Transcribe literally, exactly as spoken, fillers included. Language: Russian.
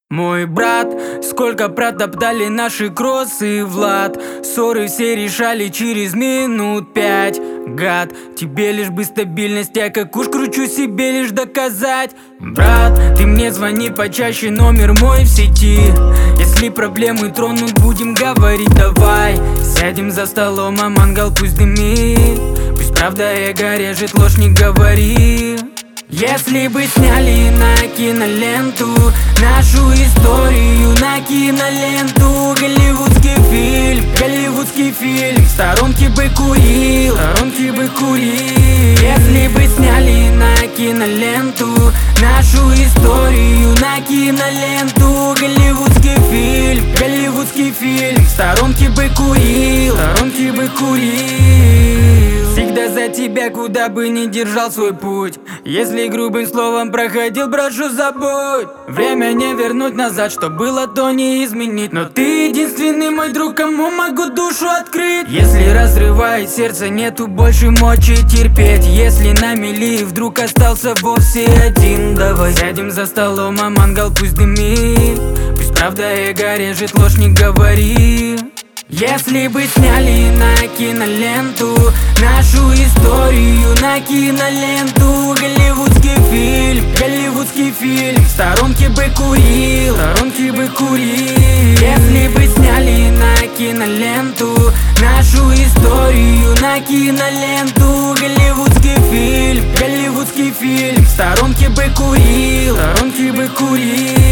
Мой брат, сколько протоптали наши кроссы, Влад. Ссоры все решали через минут пять. Гад, тебе лишь бы стабильность, я как уж кручу себе лишь доказать. Брат, ты мне звони почаще, номер мой в сети. Если проблемы тронут, будем говорить, давай. Сядем за столом, а мангал пусть дымит. Пусть правда эго режет, ложь не говори. Если бы сняли на киноленту нашу историю, на киноленту, голливудский фильм, голливудский фильм, в сторонке бы курил, в сторонке бы курил. Если бы сняли на киноленту нашу историю, на киноленту, голливудский фильм, голливудский фильм, в сторонке бы курил, в сторонке бы курил. Всегда за тебя, куда бы ни держал свой путь. Если грубым словом проходил, брошу, забудь. Время не вернуть назад, что было, то не изменить. Но ты единственный мой друг, кому могу душу открыть. Если разрывает сердце, нету больше мочи терпеть. Если на мели вдруг остался вовсе один, давай сядем за столом, а мангал пусть дымит. Пусть правда эго режет, ложь не говори. Если бы сняли на киноленту нашу историю, на киноленту, голливудский фильм, голливудский фильм, в сторонке бы курил, в сторонке бы курил. Если бы сняли на киноленту нашу историю, на киноленту, голливудский фильм, голливудский фильм, в сторонке бы курил, в сторонке бы курил.